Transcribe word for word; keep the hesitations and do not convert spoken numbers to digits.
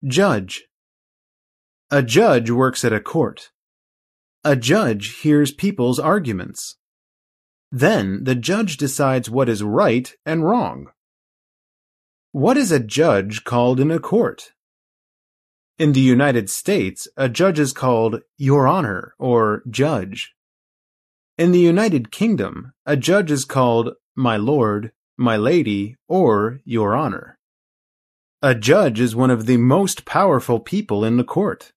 Judge. A judge works at a court. A judge hears people's arguments. Then the judge decides what is right and wrong. What is a judge called in a court? In the United States, a judge is called Your Honor or Judge. In the United Kingdom, a judge is called My Lord, My Lady, or Your Honor. A judge is one of the most powerful people in the court.